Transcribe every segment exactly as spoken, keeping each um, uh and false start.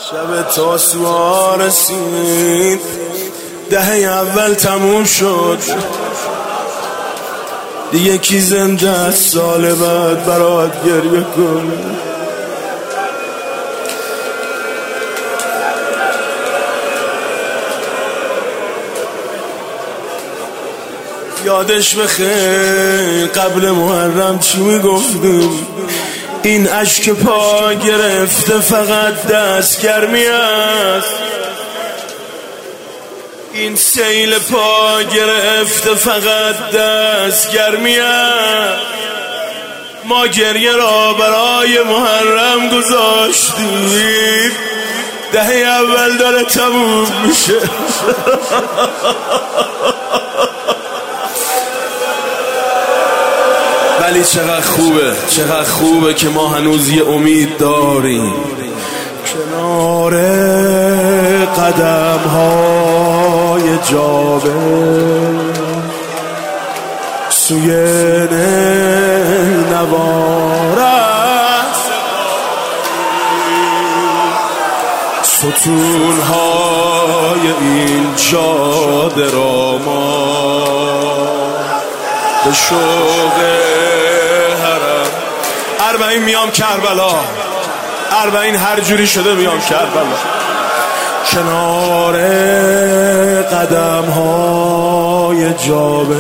شب تاسوعا رسید، دهه اول تموم شد، دیگه کی زنده از سال بعد برات گریه کنه؟ یادش بخیر قبل محرم چی میگفتیم؟ این اشک پا گرفته فقط دستگرمی است، این سیل پا گرفته فقط دستگرمی است. ما گریه را برای محرم گذاشتیم، دهه اول داره تموم میشه. ولی چقدر خوبه، چقدر خوبه که ما هنوز یه امید داریم. کنار قدم های جابه سوی نوارت، ستون های این جاده را ما به شوق حرم اربعین میام کربلا، اربعین هر جوری شده میام کربلا. کنار قدم های جابه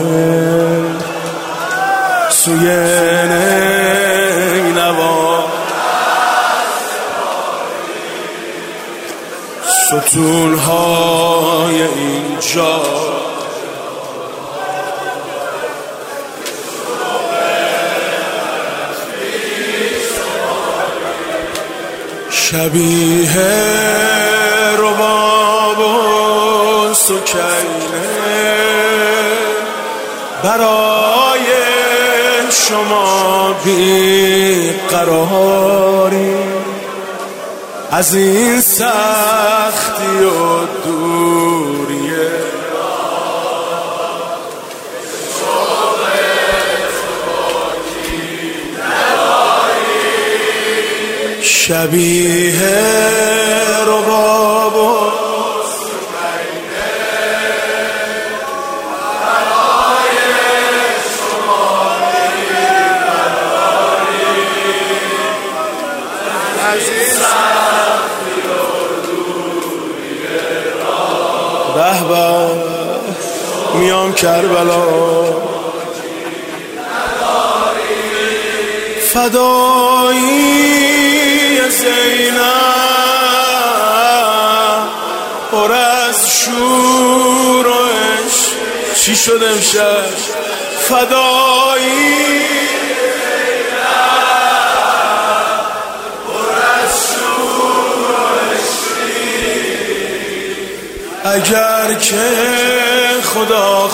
سوی نینوا، ستون های اینجا شبیه رباب و سکینه برای شما بیقراری، از این سختی و دوریه شبیه رباب و سکینه برای شما بیقراری، از این سختی و دوریه به به میام کربلا. فدایی زینب پر از شور و عشق، چی شد امشب؟ فدایی زینب پر از شور و عشقی، اگر که خدا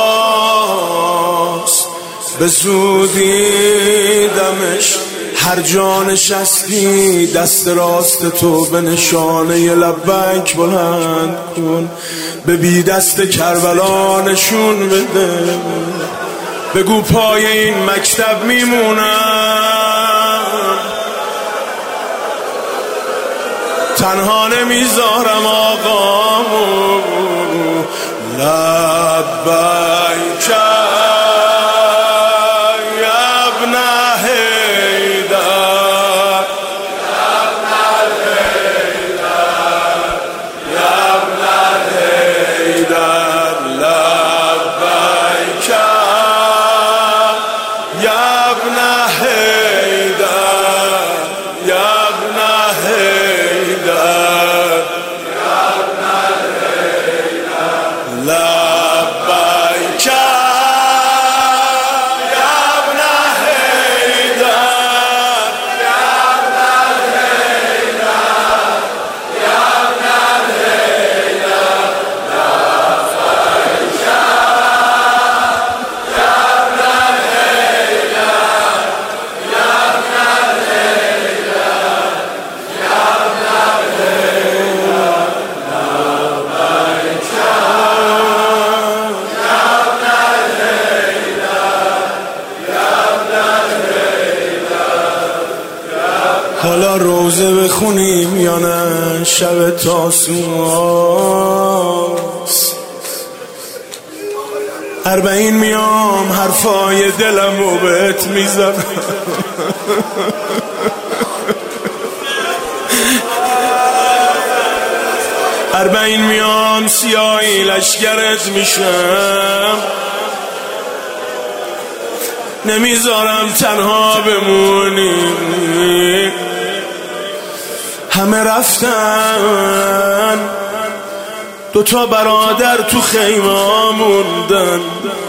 خواست به زودی دمش هر جا نشستی دست راست تو به نشانه لبیک بلند کن، به بی دست کربلا نشون بده، بگو پای این مکتب میمونم، تنها نمیذارم آقامو. لبیک لبیک شب تاسوعاست، اربعین میام حرفای دلمو بهت میزنم. اربعین میام سیاهی لشگرت میشم، نمیذارم تنها بمونی. همه رفتن، دوتا برادر تو خیمه موندن.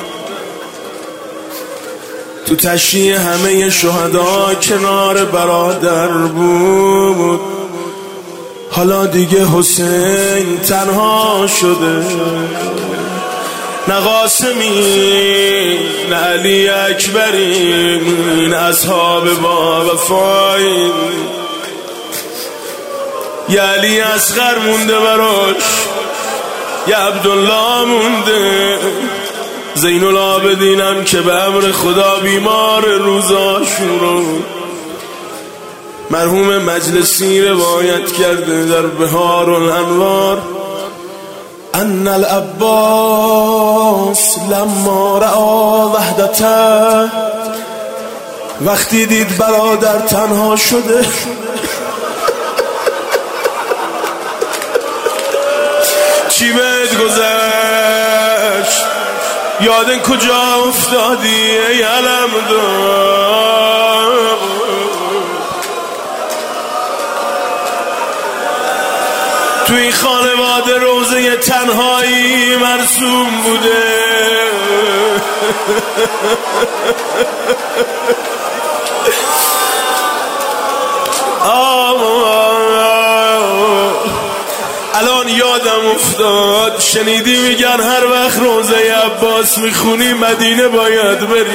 تو تشییع همه شهدا کنار برادر بود. حالا دیگه حسین تنها شده، نه قاسمی نه علی اکبری نه اصحاب با وفایی. یه علی اصغر مونده براش، یه عبدالله مونده، زین العابدینم که به امر خدا بیمار روزاشون رو مرحوم مجلسی روایت کرده در بهار الانوار. ان العباس لما رأى وحدته، وقتی دید برادر تنها شده چی بهت گذشت؟ یاد کجا افتادی ای علمدار؟ تو این خانواده روزه تنهایی مرسوم بوده. الان یادم افتاد، شنیدی میگن هر وقت روزه عباس میخونی مدینه باید بری.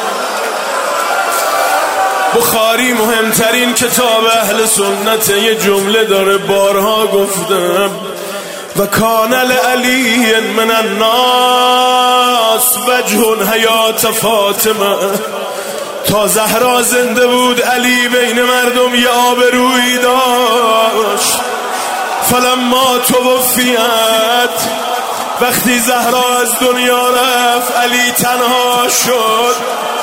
بخاری مهمترین کتاب اهل سنت یه جمله داره، بارها گفتم، و کان لعلی من الناس وجه حیات فاطمه. تا زهرا زنده بود علی بین مردم یه آبرویی داشت. فلما توفیت، وقتی زهرا از دنیا رفت علی تنها شد.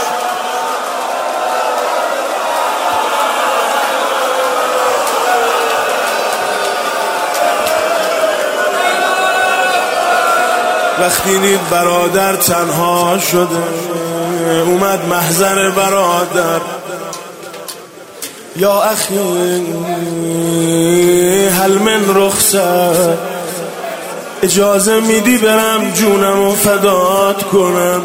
وقتی دید برادر تنها شده اومد محضر برادر. یا اخی هل من رخصت، اجازه میدی برم جونمو فدات کنم؟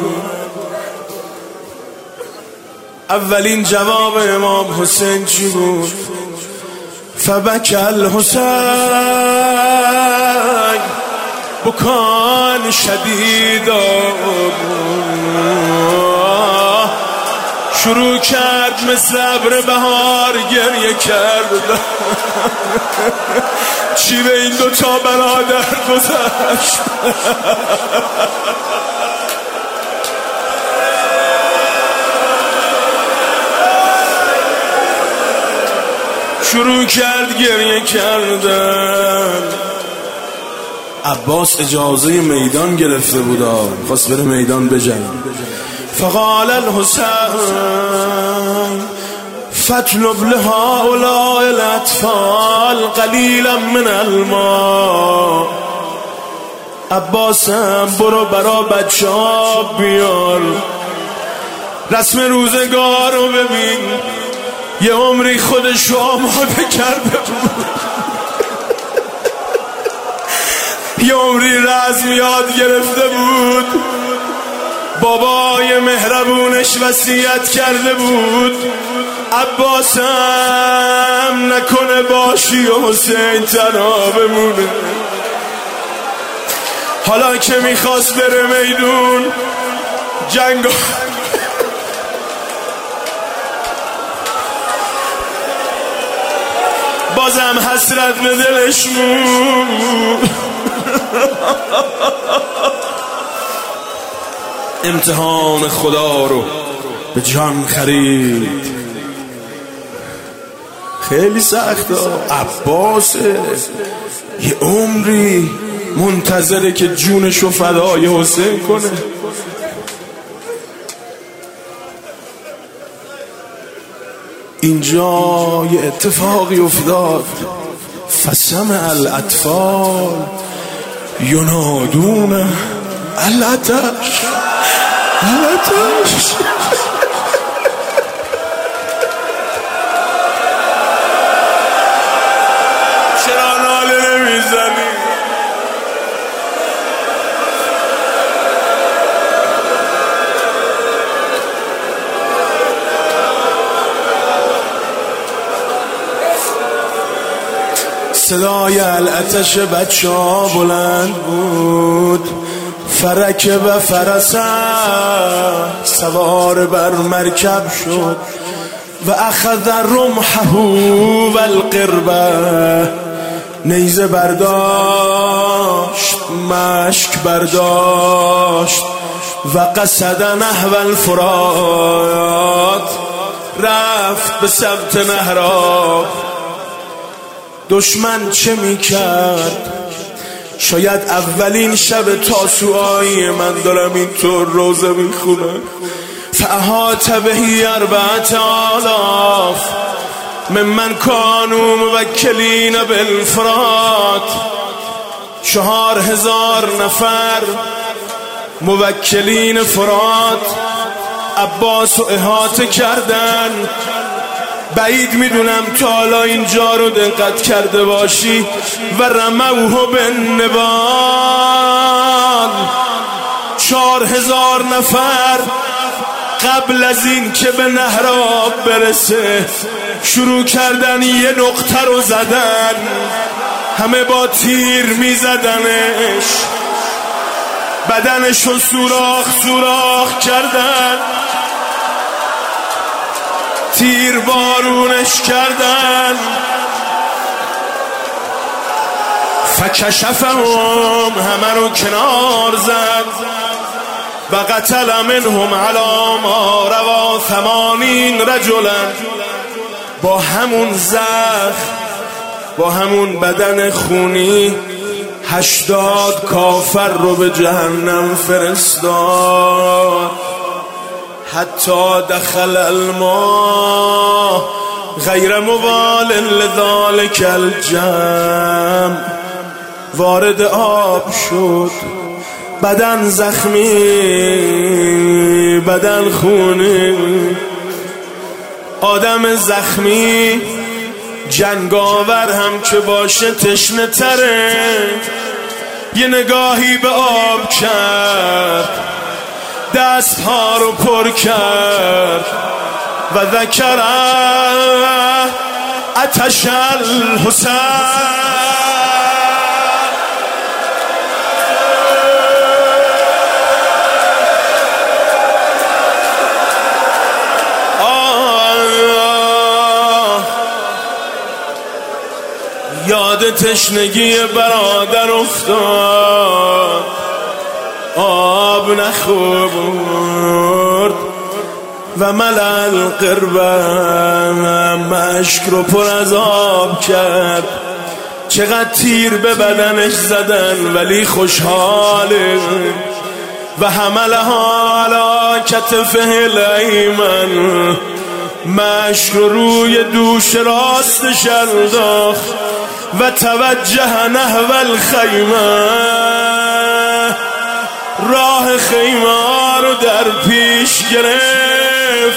اولین جواب امام حسین چی بود؟ فبکی الحسین بکان شدیدا. شروع کرد مثل ابر بهار گریه کرد. چی به این دوتا برادر گذشت؟ شروع کرد گریه کردن. عباس اجازه میدان گرفته بودا، خواست بره میدان بجنگ. فقال الحسین فاطلب لهؤلاء الاطفال قلیلا من الماء. عباسم برو برا بچه ها بیار. رسم روزگار رو ببین، یه عمری خودش رو آماده کرده بود. یه عمری رزم یاد گرفته بود. بابای مهربونش وصیت کرده بود عباسم نکنه باشی و حسین تنها بمونه. حالا که میخواست بره میدون جنگ بازم حسرت به دلش بود. امتحان خدا رو به جان خرید. خیلی سخته. عباسه یه عمری منتظره که جونشو فدای حسین کنه. اینجا یه اتفاقی افتاد. فسمع الاطفال ینادون العطش العطش. چرا ناله نمیزنی؟ صدای العطش بچه ها بلند بود. فرکب فرسه سوار بر مرکب شد و اخذ رمحه و القربه. نیزه برداشت، مشک برداشت و قصد نحو الفرات. رفت به سمت نهراب. دشمن چه می کرد؟ شاید اولین شب تاسوعایی من دارم اینطور روزه می خونم. فاحاط بهی اربعة آلاف ممن کانوا موکلین بالفرات. چهار هزار نفر موکلین فرات عباس رو احاطه کردن. بعید میدونم تا حالا اینجا رو دقت کرده باشی. و رموه بالنبال. چهار هزار نفر قبل از این که به نهراب برسه شروع کردن یه نقطه رو زدن. همه با تیر میزدنش، بدنش رو سوراخ سوراخ کردن، تیر بارونش کردن. فکشفهم همه رو کنار زد و قتل منهم علی ما روا ثمانین رجلا. با همون زخم، با همون بدن خونی هشتاد کافر رو به جهنم فرستاد. حتی دخل الماء غیر موال لذالک الجمع. وارد آب شد، بدن زخمی، بدن خونی. آدم زخمی جنگاور هم که باشه تشنه تره. یه نگاهی به آب کرد، دست ها رو پر کرد و ذکر عطش الحسین. یاد تشنگی برادر افتاد. آب نخورد و ملل قربه مشک رو پر از آب کرد. چقدر تیر به بدنش زدن ولی خوشحاله. و حملها علی کتفه الایمن. مشک رو روی دوش راستش انداخت و توجه نحو الخیمه. راه خیمه رو در پیش گرفت.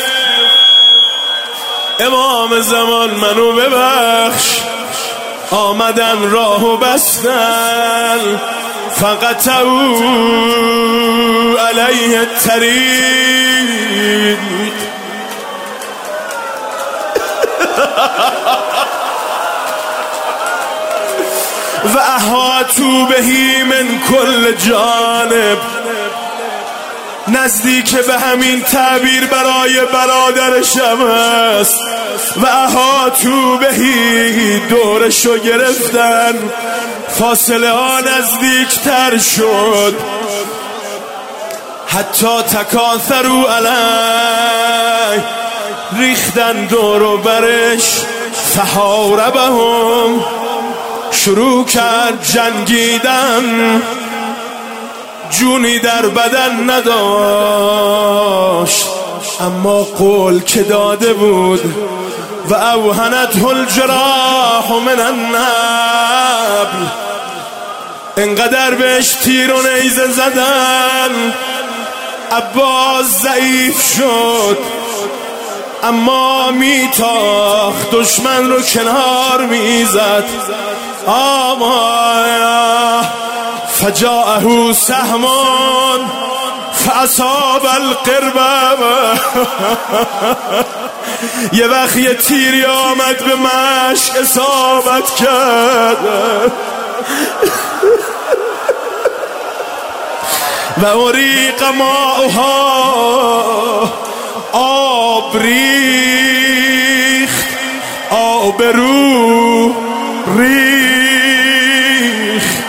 امام زمان منو ببخش. آمدن راهو بستن. فقطعوا علیه الطریق. و احاطوا بهی من کل جانب. نزدیک به همین تعبیر برای برادرشم است. و احاطوا بهی دورشو گرفتن. فاصله ها نزدیک تر شد. حتی تکاثروا علی. ریختن دور و برش. فحاربهم، شروع کرد جنگیدن، جونی در بدن نداشت، اما قول که داده بود و اوهنته الجراح من النبل، انقدر بهش تیر و نیزه زدن عباس ضعیف شد، اما میتاخت دشمن رو کنار میزد. آما فجاءه سهم فاصاب القرب، یه وقت یه تیری آمد به مشک اصابت کرد و اریق ماؤها، آب ریخت، آب رو ریخت.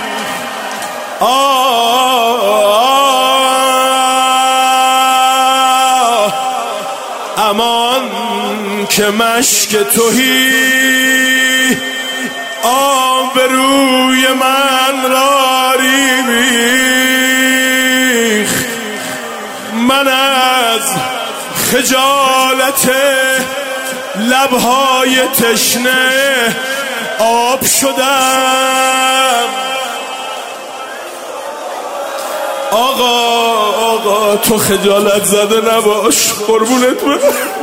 آه امان که مشک توهی آب روی من را ریخت. من از خجالت لبهای تشنه آب شدم. آقا آقا تو خجالت زده نباش، قربونت برم.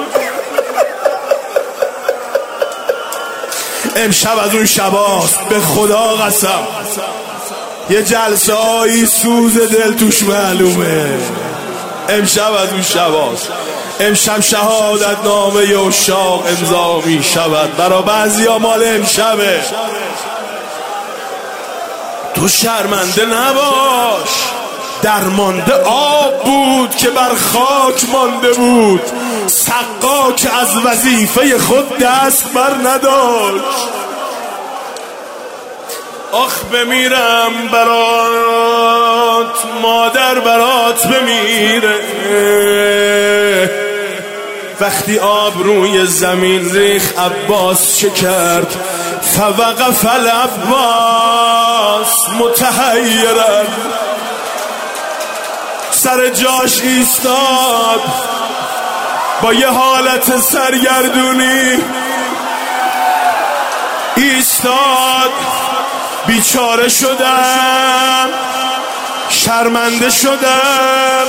امشب از اون شباست، به خدا قسم یه جلسه هایی سوز دل توش معلومه. امشب از اون شباست. امشب شهادت نامه عشاق امضا می شود، برا بعضی ها مال امشبه. تو شرمنده نباش، درمانده آب بود که بر خاک مانده بود، سقاک از وظیفه خود دست بر نداشت. آخ بمیرم برات، مادر برات بمیره. وقتی آب روی زمین ریخ عباس چه کرد؟ فوقف العباس متحیرا، سر جاش ایستاد با یه حالت سرگردونی ایستاد. بیچاره شدم، شرمنده شدم،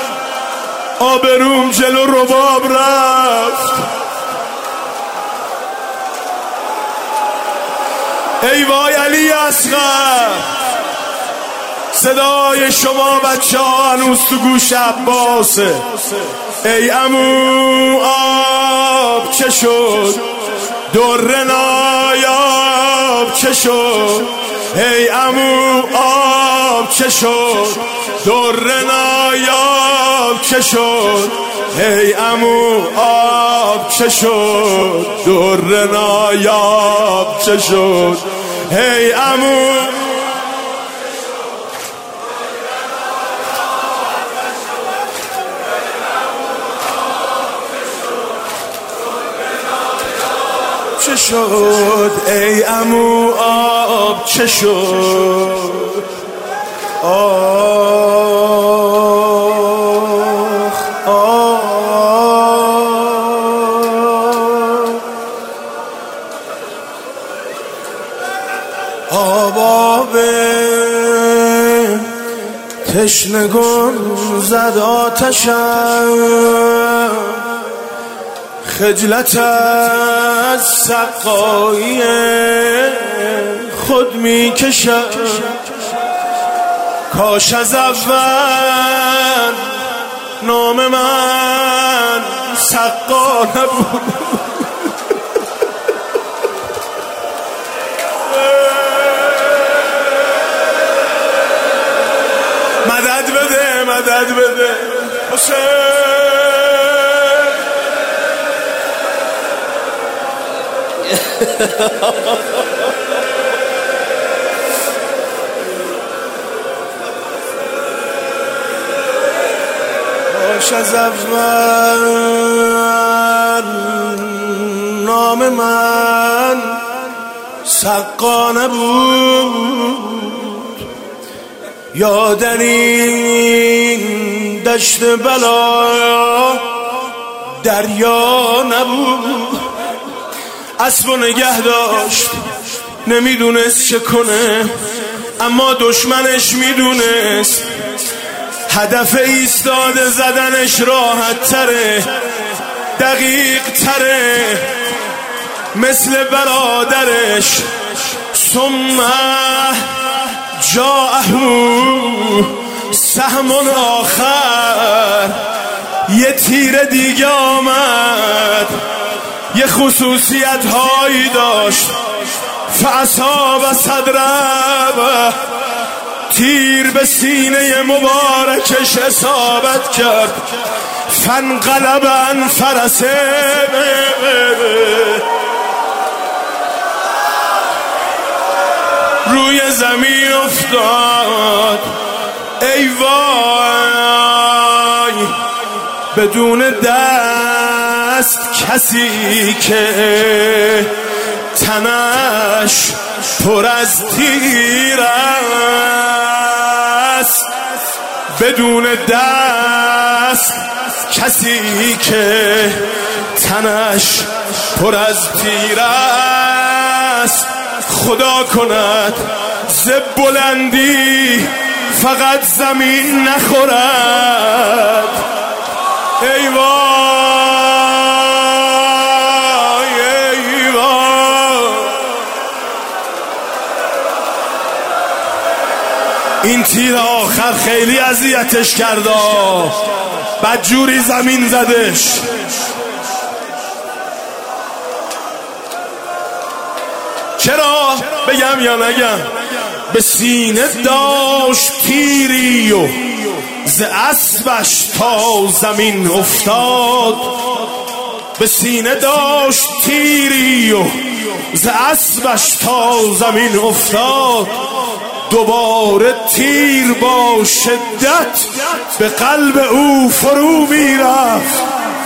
آبروم جلو رباب رفت. ای وای علی اصغر، صدای شما بچه ها هنوز تو گوش عباسه. ای عمو آب چه شد؟ در نایاب چه شد؟ ای عمو آب چه شد؟ در نایاب چه شد؟ ای عمو آب چه شد؟ در نایاب چه شد؟ ای عمو چه شد؟ ای عمو آب چه شد؟ آخ آخ آب آب تشنگان زد آتشم، خجلت از سقایی خود می کشم. کاش از اول نام من سقا نبود. مدد بده مدد بده حسین. کاش از اول نام من سقا نبود، یا در این دشت بلا دریا نبود. اسبو نگه داشت نمیدونست چه کنه، اما دشمنش میدونست هدف ایستاده زدنش راحت تره، دقیق تره، مثل برادرش. ثم جاءه سهم آخر، یه تیر دیگه آمد، یه خصوصیت هایی داشت. فاصاب صدره، تیر به سینه مبارکش اصابت کرد. فانقلب عن فرسه، روی زمین افتاد. ای وای، بدون دست کسی که تنش پر از تیر است، بدون دست کسی که تنش پر از تیر است. خدا کند ز بلندی فقط زمین نخورد. ای وای، ای وای، این تیر آخر خیلی اذیتش کرده، بدجوری زمین زدش. چرا بگم یا نگم؟ به سینه داشت تیری و ز اسبش تا زمین افتاد. به سینه داشت تیری و ز اسبش تا زمین افتاد. دوباره تیر با شدت به قلب او فرو میرفت.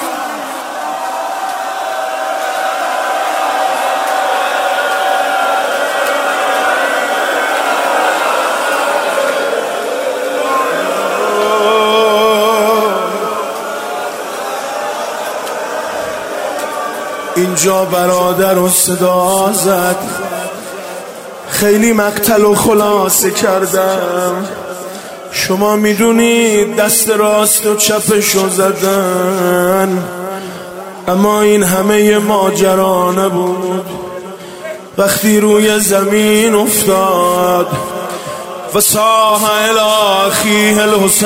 اینجا برادر و صدا زد، خیلی مقتل و خلاصه کردم. شما میدونید دست راست و چپشو زدن، اما این همه ماجرا نبود. وقتی روی زمین افتاد و صاح الی اخیه الحسین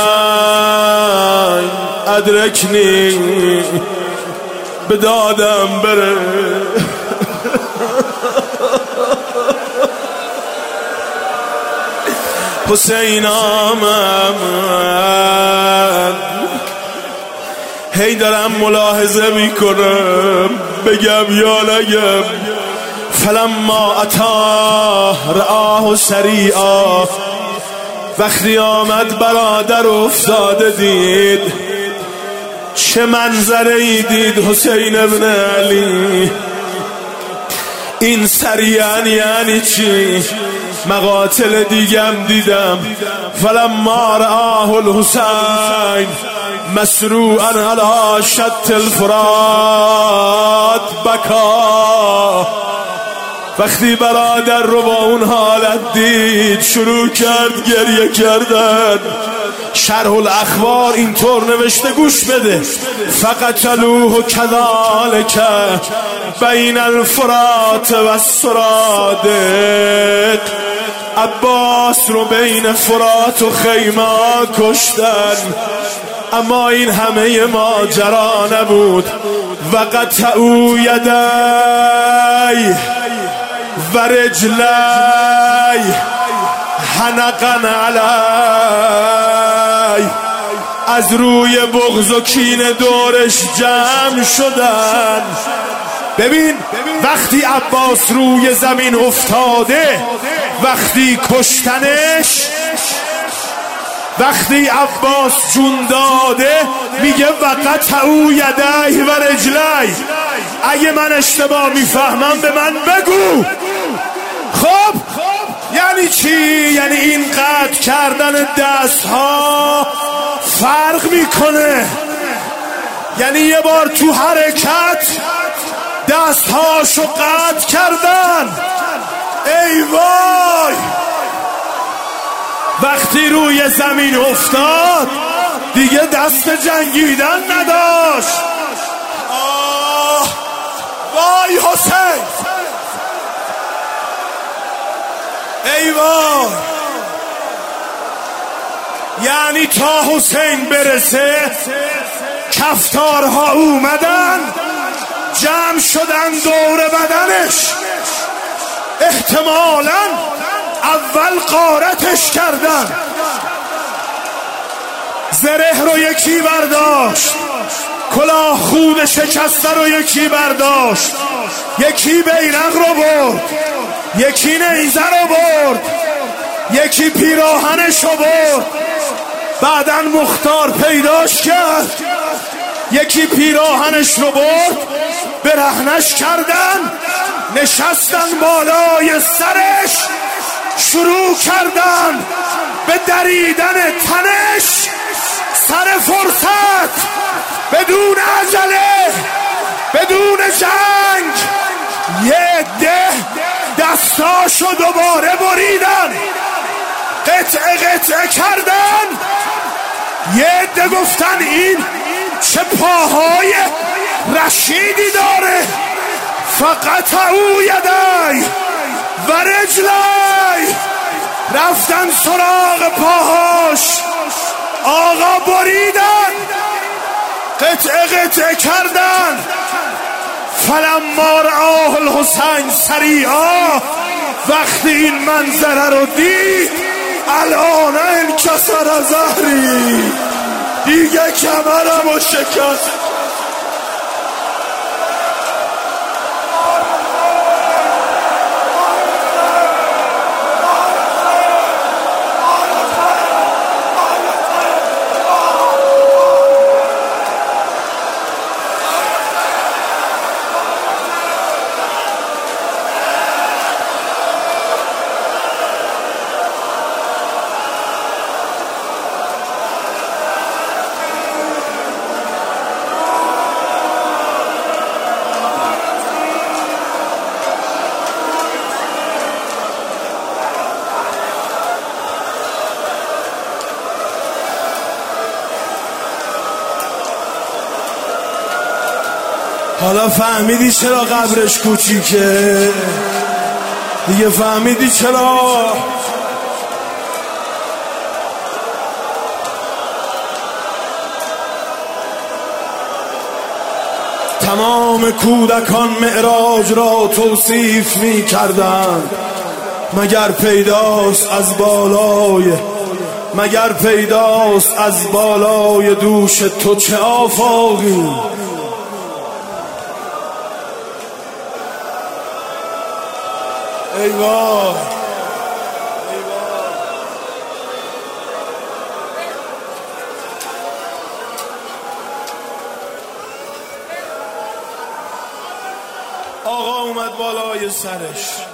ادرکنی، به دادم بره. حسین آمد، هی دارم ملاحظه میکنم بگم یا نگم. فلما اتا رآه سریعا، وقتی آمد برادر افتاده دید. چه منظره ای دید حسین ابن علی؟ این سریعا یعنی چی؟ مقاتل دیگم دیدم. فلما رآه الحسین مسروعا علی شط الفرات بکا. وقتی برادر رو با اون حالت دید شروع کرد گریه کردن. شرح الاخبار اینطور نوشته، گوش بده. فقتلوه کذالک بین الفرات و السرادق. عباس رو بین فرات و خیمه کشتن. اما این همه ماجرا نبود. و قطعوا یدی و رجلی حنقا علی. از روی بغض و کینه دورش جمع شدن. ببین وقتی عباس روی زمین افتاده، وقتی کشتنش وقتی عباس جون داده میگه وقت او یدی و رجلی. اگه من اشتباه میفهمم به من بگو. خب یعنی چی؟ یعنی این قطع کردن دست ها فرق میکنه. یعنی یه بار تو حرکت دست هاشو قطع کردن. ای وای، وقتی روی زمین افتاد دیگه دست جنگیدن نداشت. آه وای حسین، ای وای. یعنی تا حسین برسه کفتارها اومدن جمع شدن دور بدنش. احتمالاً اول غارتش کردن. زره رو یکی برداشت، کلاه خود شکسته رو یکی برداشت، یکی بیرق رو برد، یکی نیزه رو برد، یکی پیراهنش رو برد. بعداً مختار پیداش کرد، یکی پیراهنش رو برد، برهنش کردن، نشستن بالای سرش، شروع کردن به دریدن تنش. سر فرصت، بدون عجله، بدون جنگ، یه عده دستاشو دوباره بریدن، قطعه قطعه کردن. یه عده گفتن این چه پاهای رشیدی داره. فقط او یدی و رجلی. رفتن سراغ پاهاش، آقا بریدن، قطعه قطعه کردن. فلما رآه الحسین سریعا، وقتی این منظره رو دید الان انکسر ظهری، دیگه کمرمو شکست. حالا فهمیدی چرا قبرش کوچیکه؟ دیگه فهمیدی چرا؟ تمام کودکان معراج را توصیف می کردند. مگر پیداست از بالای مگر پیداست از بالای دوش تو چه آفاقی؟ ای وای، آقا اومد بالای سرش.